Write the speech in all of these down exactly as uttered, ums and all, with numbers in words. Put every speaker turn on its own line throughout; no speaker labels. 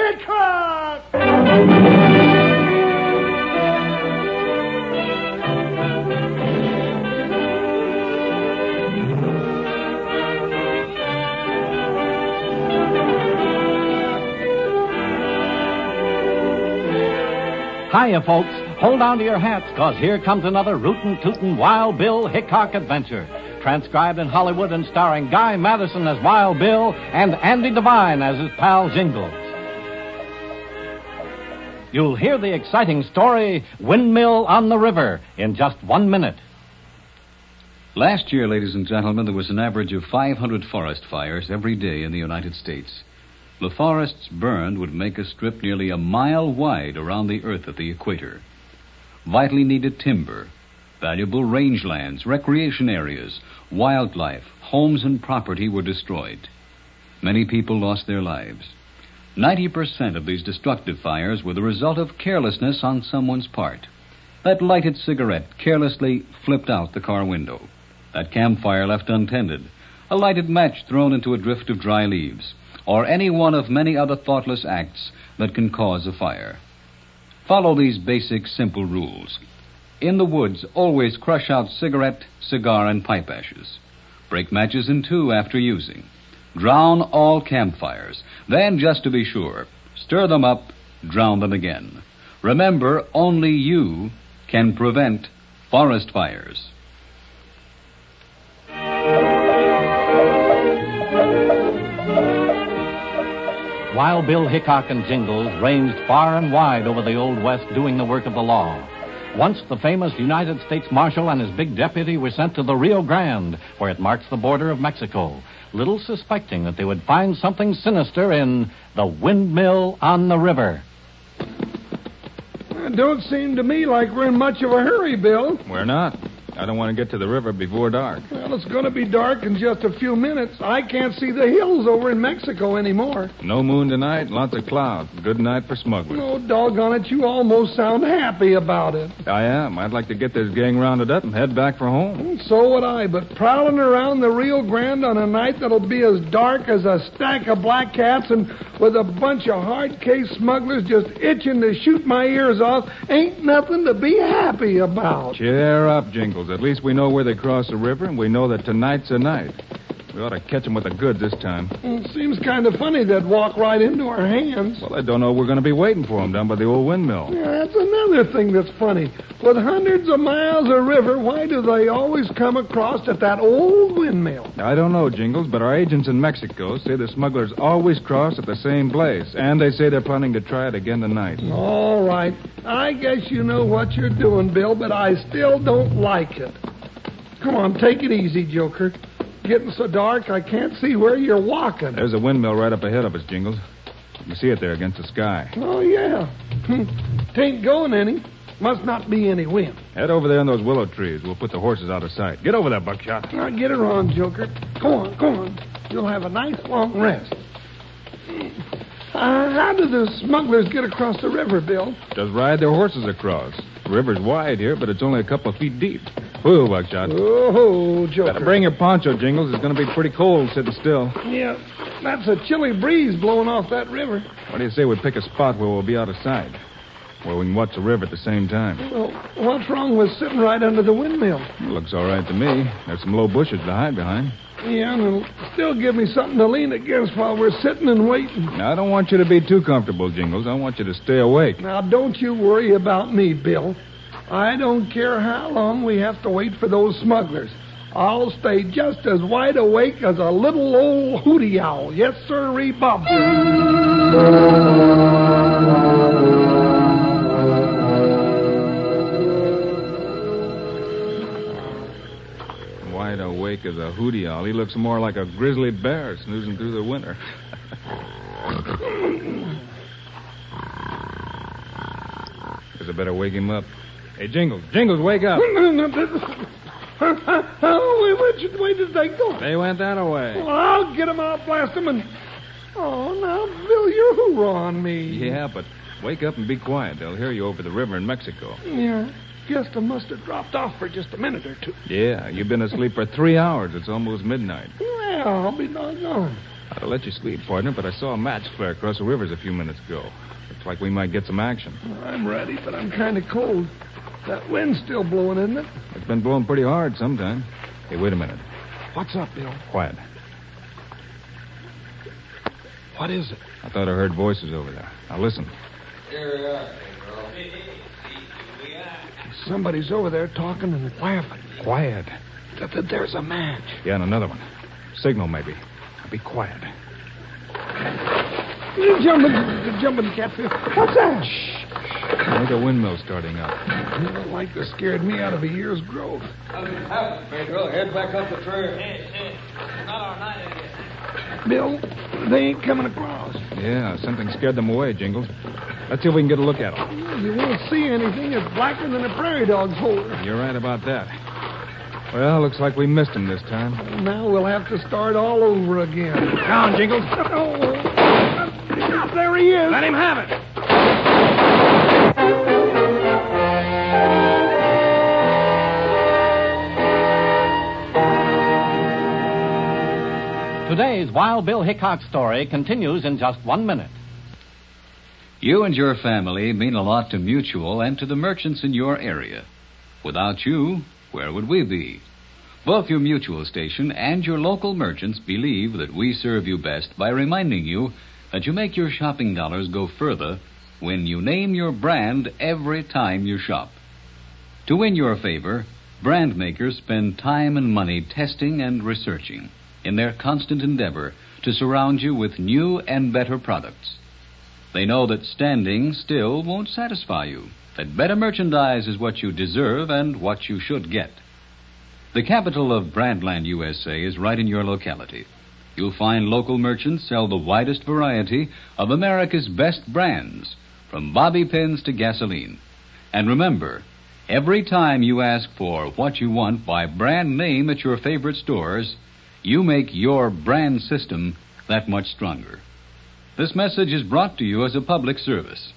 Hickok!
Hiya, folks. Hold on to your hats, because here comes another rootin' tootin' Wild Bill Hickok adventure. Transcribed in Hollywood and starring Guy Madison as Wild Bill and Andy Devine as his pal Jingles. You'll hear the exciting story, Windmill on the River, in just one minute.
Last year, ladies and gentlemen, there was an average of five hundred forest fires every day in the United States. The forests burned would make a strip nearly a mile wide around the Earth at the equator. Vitally needed timber, valuable rangelands, recreation areas, wildlife, homes and property were destroyed. Many people lost their lives. Ninety percent of these destructive fires were the result of carelessness on someone's part. That lighted cigarette carelessly flipped out the car window. That campfire left untended. A lighted match thrown into a drift of dry leaves. Or any one of many other thoughtless acts that can cause a fire. Follow these basic, simple rules. In the woods, always crush out cigarette, cigar, and pipe ashes. Break matches in two after using. Drown all campfires. Then, just to be sure, stir them up, drown them again. Remember, only you can prevent forest fires.
Wild Bill Hickok and Jingles ranged far and wide over the Old West doing the work of the law. Once the famous United States Marshal and his big deputy were sent to the Rio Grande, where it marks the border of Mexico, little suspecting that they would find something sinister in the Windmill on the River.
It don't seem to me like we're in much of a hurry, Bill.
We're not. I don't want to get to the river before dark.
Well, it's going to be dark in just a few minutes. I can't see the hills over in Mexico anymore.
No moon tonight, lots of clouds. Good night for smugglers.
Oh, doggone it, you almost sound happy about it.
I am. I'd like to get this gang rounded up and head back for home.
So would I, but prowling around the Rio Grande on a night that'll be as dark as a stack of black cats and with a bunch of hard-case smugglers just itching to shoot my ears off ain't nothing to be happy about.
Cheer up, Jingles. At least we know where they cross the river, and we know that tonight's a night. We ought to catch them with the goods this time.
It seems kind of funny they'd walk right into our hands.
Well, I don't know we're going to be waiting for them down by the old windmill.
Yeah, that's another thing that's funny. With hundreds of miles of river, why do they always come across at that old windmill?
I don't know, Jingles, but our agents in Mexico say the smugglers always cross at the same place, and they say they're planning to try it again tonight.
All right. I guess you know what you're doing, Bill, but I still don't like it. Come on, take it easy, Joker. Getting so dark, I can't see where you're walking.
There's a windmill right up ahead of us, Jingles. You can see it there against the sky.
Oh, yeah. Tain't going any. Must not be any wind.
Head over there in those willow trees. We'll put the horses out of sight. Get over there, Buckshot.
Now, get her on, Joker. Go on, go on. You'll have a nice long rest. Uh, how do the smugglers get across the river, Bill?
Just ride their horses across. The river's wide here, but it's only a couple of feet deep. Whoa, Buckshot.
Oh, Joker.
Better bring your poncho, Jingles. It's going to be pretty cold sitting still.
Yeah, that's a chilly breeze blowing off that river.
What do you say we pick a spot where we'll be out of sight? Where we can watch the river at the same time.
Well, what's wrong with sitting right under the windmill?
It looks all right to me. There's some low bushes to hide behind.
Yeah, and it'll still give me something to lean against while we're sitting and waiting.
Now, I don't want you to be too comfortable, Jingles. I want you to stay awake.
Now, don't you worry about me, Bill. I don't care how long we have to wait for those smugglers. I'll stay just as wide awake as a little old hooty owl. Yes, sir, Bob.
Wide awake as a hooty owl. He looks more like a grizzly bear snoozing through the winter. Guess I better wake him up. Hey, Jingles, Jingles, wake up.
Oh, which way did they go?
They went that way.
Well, I'll get them, I'll blast them, and... Oh, now, Bill, you're hoorah on me.
Yeah, but wake up and be quiet. They'll hear you over the river in Mexico.
Yeah, guess I must have dropped off for just a minute or two.
Yeah, you've been asleep for three hours. It's almost midnight.
Well, I'll be doggone.
Now, I'll let you sleep, partner, but I saw a match flare across the rivers a few minutes ago. Looks like we might get some action.
I'm ready, but I'm kind of cold. That wind's still blowing, isn't it?
It's been blowing pretty hard sometime. Hey, wait a minute.
What's up, Bill?
Quiet.
What is it?
I thought I heard voices over there. Now listen.
Somebody's over there talking and laughing.
Quiet.
Th- th- There's a match.
Yeah, and another one. Signal, maybe. Now be quiet.
Jumping, jumping catfish. What's that?
Shh. I think a windmill starting up.
Well, like they scared me out of a year's growth.
Nothing's happened, Pedro. Head back up the trail. Hey, hey. Not our night again.
Bill, they ain't coming across.
Yeah, something scared them away, Jingles. Let's see if we can get a look at them.
You won't see anything. It's blacker than a prairie dog's hole.
You're right about that. Well, looks like we missed them this time.
Now we'll have to start all over again.
Down, Jingles.
Oh, there he is.
Let him have it.
Today's Wild Bill Hickok story continues in just one minute.
You and your family mean a lot to Mutual and to the merchants in your area. Without you, where would we be? Both your Mutual station and your local merchants believe that we serve you best by reminding you that you make your shopping dollars go further when you name your brand every time you shop. To win your favor, brand makers spend time and money testing and researching in their constant endeavor to surround you with new and better products. They know that standing still won't satisfy you, that better merchandise is what you deserve and what you should get. The capital of Brandland, U S A is right in your locality. You'll find local merchants sell the widest variety of America's best brands, from bobby pins to gasoline. And remember, every time you ask for what you want by brand name at your favorite stores, you make your brand system that much stronger. This message is brought to you as a public service.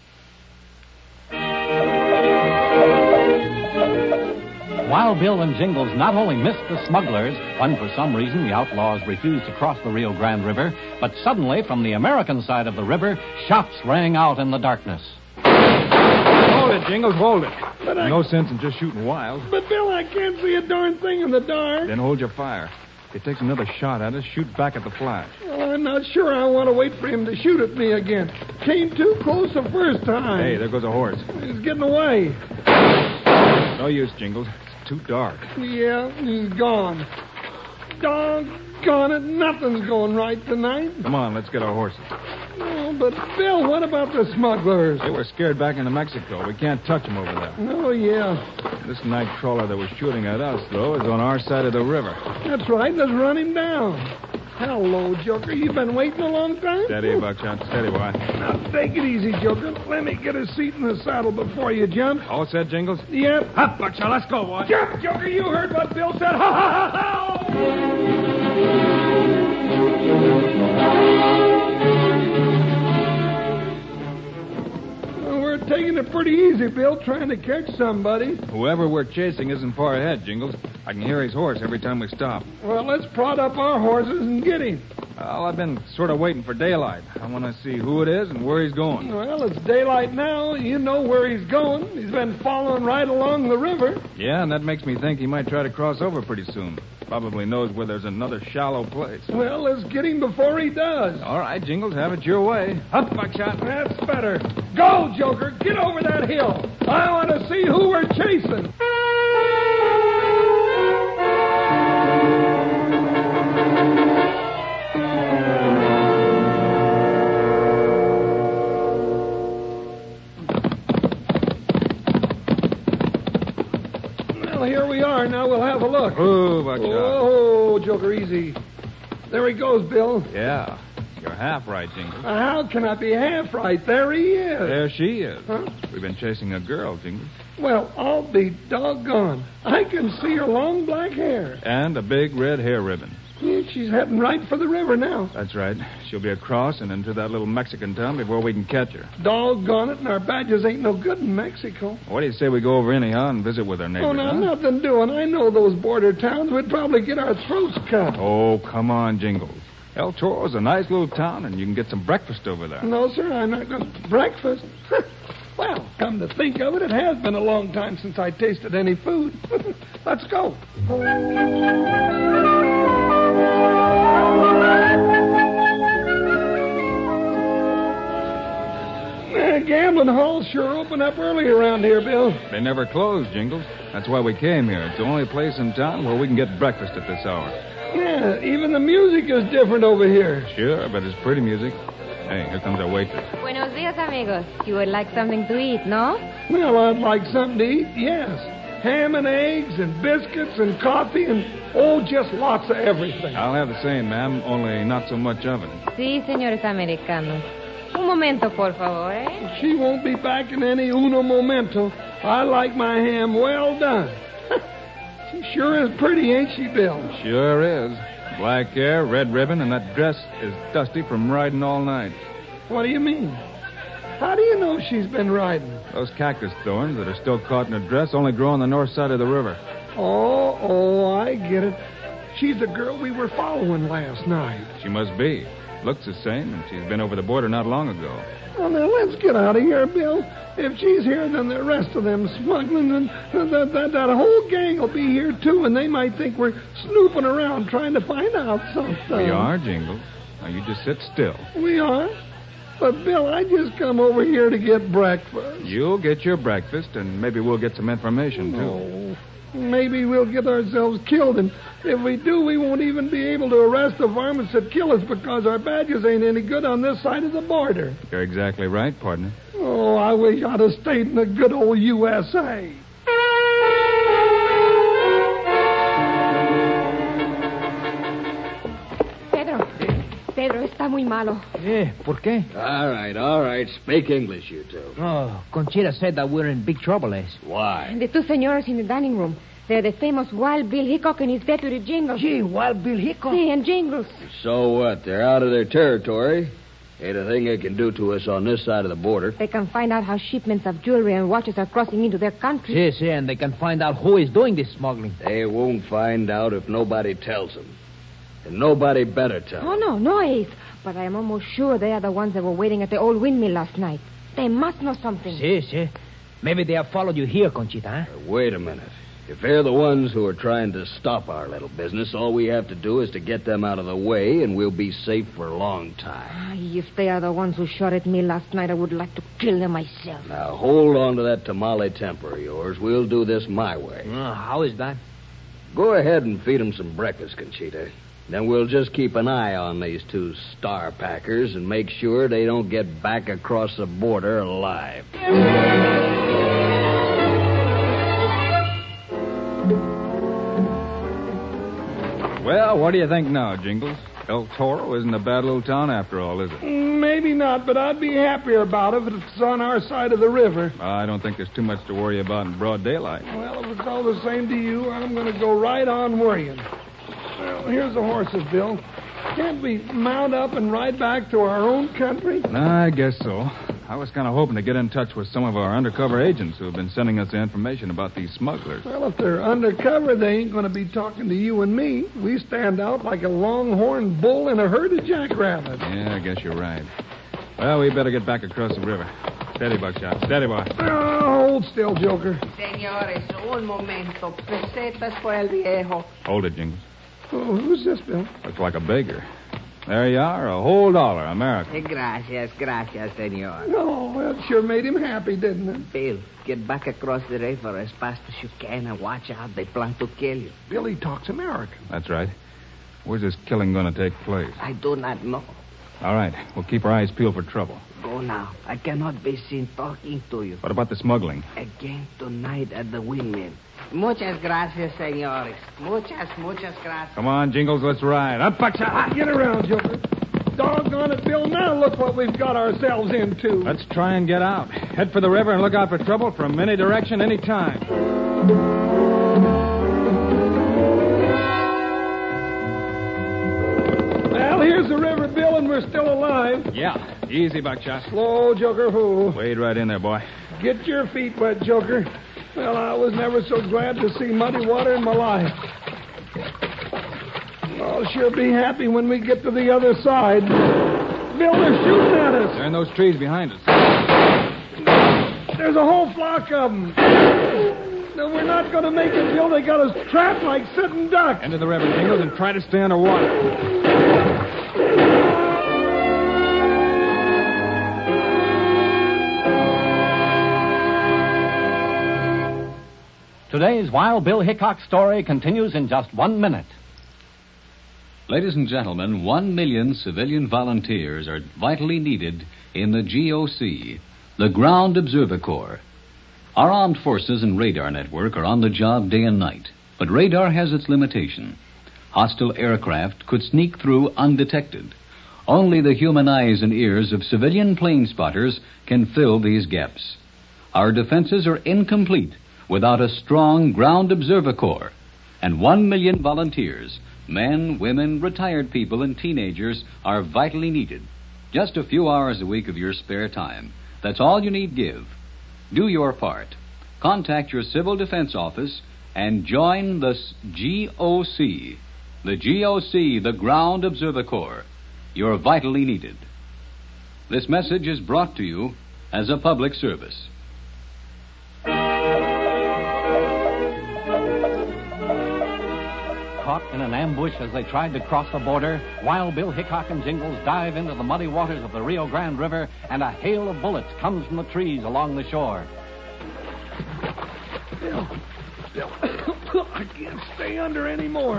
Wild Bill and Jingles not only missed the smugglers when for some reason the outlaws refused to cross the Rio Grande River, but suddenly from the American side of the river, shots rang out in the darkness.
Hold it, Jingles, hold it.
But I-
No sense in just shooting wild.
But, Bill, I can't see a darn thing in the dark.
Then hold your fire. If he takes another shot at us, shoot back at the flash.
Well, I'm not sure I want to wait for him to shoot at me again. Came too close the first time.
Hey, there goes a horse.
He's getting away.
No use, Jingles. It's too dark.
Yeah, he's gone. Doggone it, nothing's going right tonight.
Come on, let's get our horses.
Oh, but, Bill, what about the smugglers?
They were scared back into Mexico. We can't touch them over there.
Oh, yeah.
This night crawler that was shooting at us, though, is on our side of the river.
That's right. Let's run him down. Hello, Joker. You've been waiting a long time?
Steady, Buckshot. Steady, boy.
Now, take it easy, Joker. Let me get a seat in the saddle before you jump.
All set, Jingles?
Yep.
Up, Buckshot. Let's go, boy.
Jump, Joker. You heard what Bill said. Ha, ha, ha, Well, we're taking it pretty easy, Bill, trying to catch somebody.
Whoever we're chasing isn't far ahead, Jingles. I can hear his horse every time we stop.
Well, let's prod up our horses and get him.
Well, I've been sort of waiting for daylight. I want to see who it is and where he's going.
Well, it's daylight now. You know where he's going. He's been following right along the river.
Yeah, and that makes me think he might try to cross over pretty soon. Probably knows where there's another shallow place.
Well, let's get him before he does.
All right, Jingles, have it your way. Up, Buckshot.
That's better. Go, Joker. Get over that hill. I want to see who we're chasing. Well, here we are. Now we'll have a look.
Oh, Buckshot.
Oh, Joker, easy. There he goes, Bill.
Yeah, you're half right, Jingles.
How can I be half right? There he is.
There she is.
Huh?
We've been chasing a girl, Jingles.
Well, I'll be doggone. I can see her long black hair.
And a big red hair ribbon.
Yeah, she's heading right for the river now.
That's right. She'll be across and into that little Mexican town before we can catch her.
Doggone it, and our badges ain't no good in Mexico.
What do you say we go over anyhow and visit with her neighbors,
Oh, now,
huh?
nothing doing. I know those border towns. We'd probably get our throats cut.
Oh, come on, Jingles. El Toro's a nice little town, and you can get some breakfast over there.
No, sir, I'm not going to... Breakfast? Well, come to think of it, it has been a long time since I tasted any food. Let's go. Uh, gambling halls sure open up early around here, Bill.
They never close, Jingles. That's why we came here. It's the only place in town where we can get breakfast at this hour.
Yeah, even the music is different over here.
Sure, but it's pretty music. Hey, here comes our waitress.
Buenos dias, amigos. You would like something to eat, no?
Well, I'd like something to eat, yes. Ham and eggs and biscuits and coffee and, oh, just lots of everything.
I'll have the same, ma'am, only not so much of it.
Sí, señores americanos. Un momento, por favor, eh?
She won't be back in any uno momento. I like my ham well done. She sure is pretty, ain't she, Bill?
Sure is. Black hair, red ribbon, and that dress is dusty from riding all night.
What do you mean? How do you know she's been riding?
Those cactus thorns that are still caught in her dress only grow on the north side of the river.
Oh, oh, I get it. She's the girl we were following last night.
She must be. Looks the same, and she's been over the border not long ago.
Well, now, let's get out of here, Bill. If she's here, then the rest of them smuggling, and that, that, that whole gang will be here, too, and they might think we're snooping around trying to find out something.
We are, Jingles. Now, you just sit still.
We are? But, Bill, I just come over here to get breakfast.
You'll get your breakfast, and maybe we'll get some information, too.
Oh, maybe we'll get ourselves killed, and if we do, we won't even be able to arrest the varmints that kill us because our badges ain't any good on this side of the border.
You're exactly right, partner.
Oh, I wish I'd have stayed in the good old U S A.
Pedro. Pedro, está muy malo.
Eh, ¿por qué?
All right, all right. Speak English, you two.
Oh, Conchita said that we're in big trouble, Es.
Why?
The two señores in the dining room. They're the famous Wild Bill Hickok and his deputy Jingles.
Gee, Wild Bill Hickok.
Sí, and Jingles.
So what? They're out of their territory. Ain't a thing they can do to us on this side of the border.
They can find out how shipments of jewelry and watches are crossing into their country.
Yes, yeah, and they can find out who is doing this smuggling.
They won't find out if nobody tells them. And nobody better tell
Oh,
them.
no, no, Ace. But I am almost sure they are the ones that were waiting at the old windmill last night. They must know something.
Yes, yeah. Maybe they have followed you here, Conchita, huh?
Uh, Wait a minute. If they're the ones who are trying to stop our little business, all we have to do is to get them out of the way, and we'll be safe for a long time.
Ah, if they are the ones who shot at me last night, I would like to kill them myself.
Now, hold on to that tamale temper of yours. We'll do this my way.
Uh, how is that?
Go ahead and feed them some breakfast, Conchita. Then we'll just keep an eye on these two star packers and make sure they don't get back across the border alive.
Well, what do you think now, Jingles? El Toro isn't a bad little town after all, is it?
Maybe not, but I'd be happier about it if it's on our side of the river.
I don't think there's too much to worry about in broad daylight.
Well, if it's all the same to you, I'm going to go right on worrying. Well, here's the horses, Bill. Can't we mount up and ride back to our own country?
I guess so. I was kind of hoping to get in touch with some of our undercover agents who have been sending us the information about these smugglers.
Well, if they're undercover, they ain't going to be talking to you and me. We stand out like a longhorn bull in a herd of jackrabbits.
Yeah, I guess you're right. Well, we better get back across the river. Steady, Buckshot. Steady, boy.
Oh, hold still, Joker.
Señores, un momento. Pesetas por el viejo.
Hold it, Jingles.
Oh, who's this, Bill?
Looks like a beggar. There you are, a whole dollar, American.
Gracias, gracias, senor.
Oh, that sure made him happy, didn't it?
Bill, get back across the river as fast as you can and watch out. They plan to kill you.
Billy talks American.
That's right. Where's this killing going to take place?
I do not know.
All right, we'll keep our eyes peeled for trouble.
Go now. I cannot be seen talking to you.
What about the smuggling?
Again tonight at the windmill. Muchas gracias, senores. Muchas, muchas gracias.
Come on, Jingles, let's ride. Up, Buckshot.
Get around, Joker. Doggone it, Bill. Now look what we've got ourselves into.
Let's try and get out. Head for the river and look out for trouble from any direction, any time.
Well, here's the river, Bill, and we're still alive.
Yeah. Easy, Buckshot.
Slow, Joker. Who?
Wade right in there, boy.
Get your feet wet, Joker. Well, I was never so glad to see muddy water in my life. I'll sure be happy when we get to the other side. Bill, they're shooting at us.
They're in those trees behind us.
There's a whole flock of them. No, we're not going to make it, Bill. They got us trapped like sitting ducks.
Into the river, Jingles, and try to stay underwater.
Today's Wild Bill Hickok story continues in just one minute.
Ladies and gentlemen, one million civilian volunteers are vitally needed in the G O C, the Ground Observer Corps. Our armed forces and radar network are on the job day and night, but radar has its limitation. Hostile aircraft could sneak through undetected. Only the human eyes and ears of civilian plane spotters can fill these gaps. Our defenses are incomplete without a strong Ground Observer Corps, and one million volunteers, men, women, retired people, and teenagers are vitally needed. Just a few hours a week of your spare time. That's all you need give. Do your part. Contact your civil defense office and join the G O C. The G O C, the Ground Observer Corps. You're vitally needed. This message is brought to you as a public service.
Caught in an ambush as they tried to cross the border, Wild Bill Hickok and Jingles dive into the muddy waters of the Rio Grande River, and a hail of bullets comes from the trees along the shore.
Bill, Bill, I can't stay under anymore.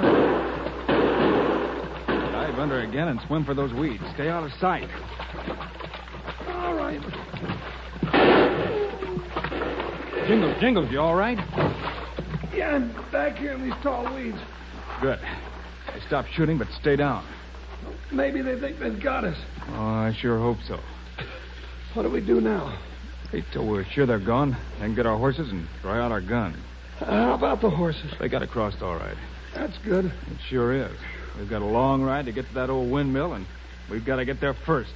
Dive under again and swim for those weeds. Stay out of sight.
All right.
Jingles, Jingles, you all right?
Yeah, I'm back here in these tall weeds.
Good. They stopped shooting, but stay down.
Maybe they think they've got us.
Oh, I sure hope so.
What do we do now?
Wait till we're sure they're gone, then get our horses and try out our guns.
How about the horses?
They got across all right.
That's good.
It sure is. We've got a long ride to get to that old windmill, and we've got to get there first.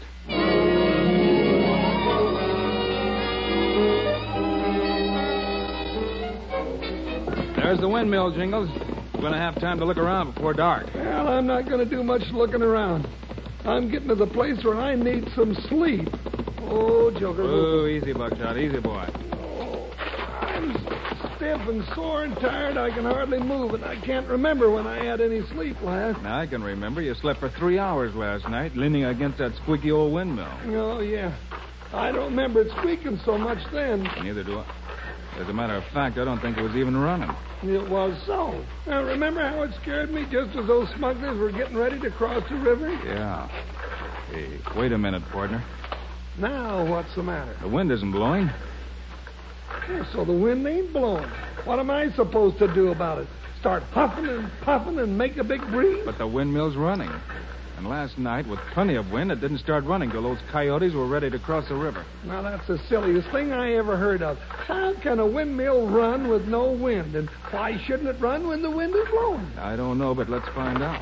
There's the windmill, Jingles. We're going to have time to look around before dark.
Well, I'm not going to do much looking around. I'm getting to the place where I need some sleep. Oh, Joker.
Oh, easy, Buckshot. Easy, boy.
Oh, I'm stiff and sore and tired. I can hardly move, and I can't remember when I had any sleep last.
Now, I can remember you slept for three hours last night, leaning against that squeaky old windmill.
Oh, yeah. I don't remember it squeaking so much then.
Neither do I. As a matter of fact, I don't think it was even running.
It was so. Now, remember how it scared me just as those smugglers were getting ready to cross the river?
Yeah. Hey, wait a minute, partner.
Now, what's the matter?
The wind isn't blowing.
Yeah, so the wind ain't blowing. What am I supposed to do about it? Start puffing and puffing and make a big breeze?
But the windmill's running. And last night, with plenty of wind, it didn't start running till those coyotes were ready to cross the river.
Now, that's the silliest thing I ever heard of. How can a windmill run with no wind? And why shouldn't it run when the wind is blowing?
I don't know, but let's find out.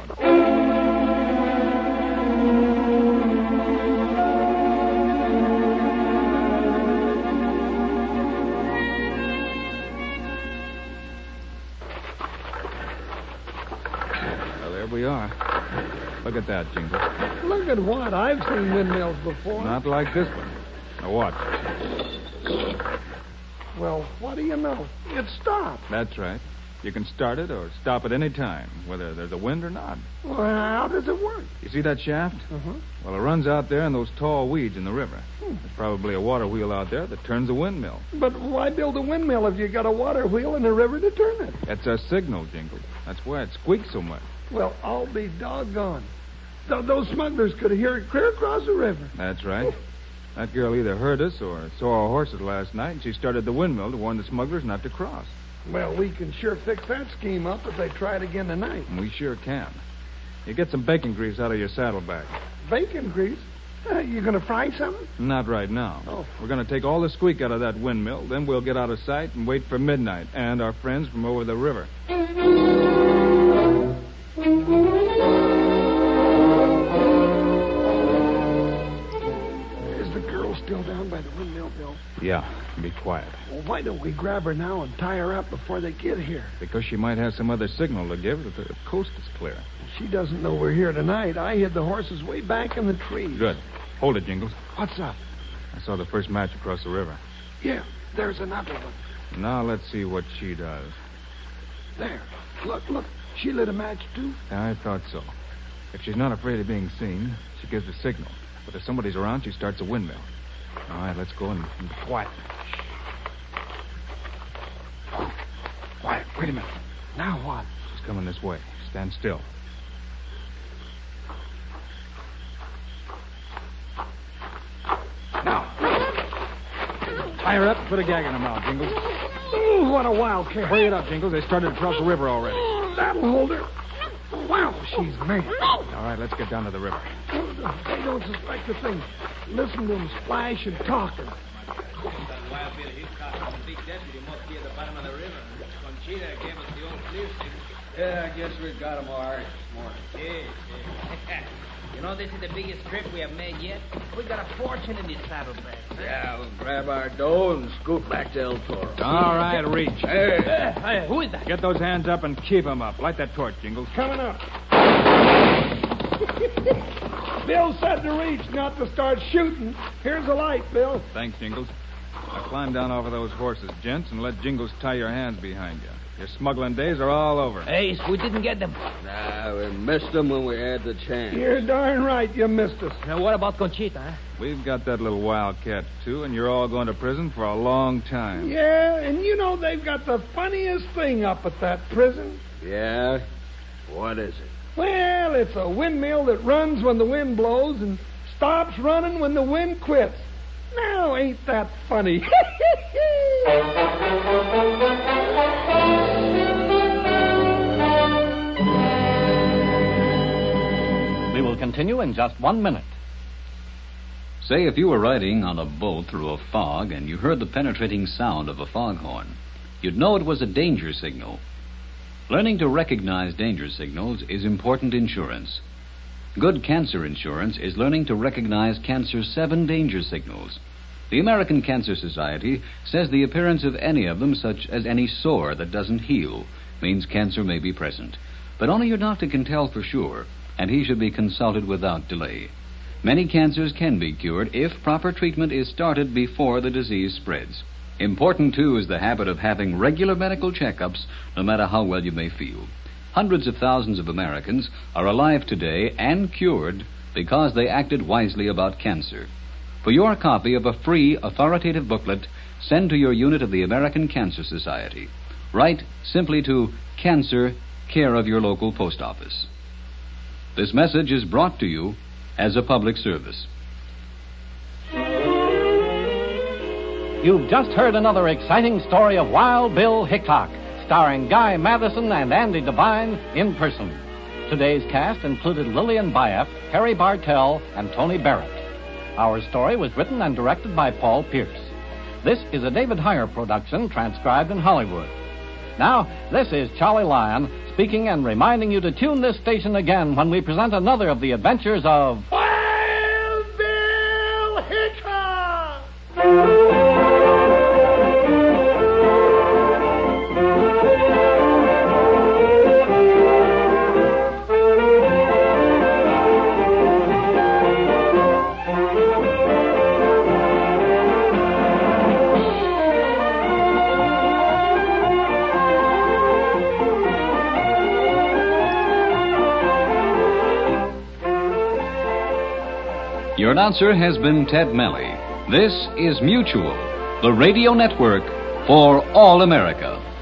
Well, there we are. Look at that, Jingles.
Look at what? I've seen windmills before.
Not like this one. Now, watch.
Well, what do you know? It stopped.
That's right. You can start it or stop at any time, whether there's a wind or not.
Well, how does it work?
You see that shaft?
Uh-huh.
Well, it runs out there in those tall weeds in the river.
Hmm.
There's probably a water wheel out there that turns the windmill.
But why build a windmill if you got a water wheel in the river to turn it?
That's our signal, Jingles. That's why it squeaks so much.
Well, I'll be doggone. Th- those smugglers could hear it clear across the river.
That's right. That girl either heard us or saw our horses last night, and she started the windmill to warn the smugglers not to cross.
Well, we can sure fix that scheme up if they try it again tonight.
And we sure can. You get some bacon grease out of your saddlebag.
Bacon grease? Uh, you going to fry something?
Not right now.
Oh.
We're going to take all the squeak out of that windmill, then we'll get out of sight and wait for midnight and our friends from over the river.
Is the girl still down down by the windmill, Bill?
Yeah, be quiet.
Well, why don't we grab her now and tie her up before they get here?
Because she might have some other signal to give that the coast is clear.
She doesn't know we're here tonight. I hid the horses way back in the trees.
Good. Hold it, Jingles.
What's up?
I saw the first match across the river.
Yeah, there's another one.
Now let's see what she does.
There. Look, look. She lit a match, too.
I thought so. If she's not afraid of being seen, she gives a signal. But if somebody's around, she starts a windmill. All right, let's go and, and quiet.
Oh, quiet. Wait a minute. Now what?
She's coming this way. Stand still. Now. Tie her up. Put a gag in her mouth, Jingles.
Ooh, what a wildcat.
Hurry it up, Jingles. They started to cross the river already.
That'll hold her. Wow, she's mad.
All right, let's get down to the river.
They don't suspect a thing. Listen to them splash and talking.
Wild Bill Hickok and the big deputy must be at the bottom of the river. Conchita gave us the old clear signal.
Yeah, I guess we got them all right this morning.
Yes, yes. You know, this is the biggest trip we have made yet. We got a fortune in these saddlebags. Huh?
Yeah, we'll grab our dough and scoot back to El Toro.
All right, reach.
Hey.
Uh, hey, who is that?
Get those hands up and keep them up. Light that torch, Jingles.
Coming up. Bill said to reach, not to start shooting. Here's a light, Bill.
Thanks, Jingles. Now climb down off of those horses, gents, and let Jingles tie your hands behind you. Your smuggling days are all over.
Hey, we didn't get them.
Nah, we missed them when we had the chance.
You're darn right you missed us.
Now, what about Conchita, huh?
We've got that little wildcat, too, and you're all going to prison for a long time.
Yeah, and you know they've got the funniest thing up at that prison.
Yeah? What is it?
Well, it's a windmill that runs when the wind blows and stops running when the wind quits. Now, ain't that funny?
We will continue in just one minute.
Say if you were riding on a boat through a fog and you heard the penetrating sound of a foghorn, you'd know it was a danger signal. Learning to recognize danger signals is important insurance. Good cancer insurance is learning to recognize cancer's seven danger signals. The American Cancer Society says the appearance of any of them, such as any sore that doesn't heal, means cancer may be present. But only your doctor can tell for sure, and he should be consulted without delay. Many cancers can be cured if proper treatment is started before the disease spreads. Important, too, is the habit of having regular medical checkups, no matter how well you may feel. Hundreds of thousands of Americans are alive today and cured because they acted wisely about cancer. For your copy of a free, authoritative booklet, send to your unit of the American Cancer Society. Write simply to Cancer, care of your local post office. This message is brought to you as a public service.
You've just heard another exciting story of Wild Bill Hickok, starring Guy Madison and Andy Devine in person. Today's cast included Lillian Bayef, Harry Bartell, and Tony Barrett. Our story was written and directed by Paul Pierce. This is a David Heyer production, transcribed in Hollywood. Now, this is Charlie Lyon speaking and reminding you to tune this station again when we present another of the adventures of
Wild Bill Hickok!
Your announcer has been Ted Melly. This is Mutual, the radio network for all America.